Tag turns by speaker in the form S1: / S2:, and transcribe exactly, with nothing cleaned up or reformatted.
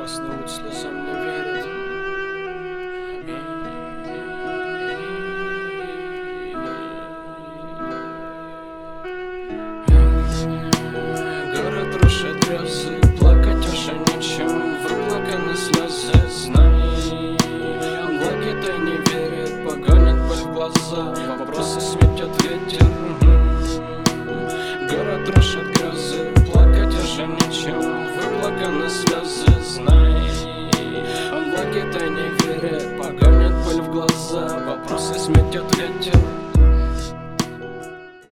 S1: Красный луч слезам не верит. Город рушит грезы, плакать уже нечем, выплаканы слезы, знай. Облаки-то не верит, погонит боль в глаза, вопросы сметет ветер. Город рушит грезы, плакать уже нечем, выплаканы слезы, знай. Облаки-то не верит, погонит боль в глаза, вопросы сметет ветер.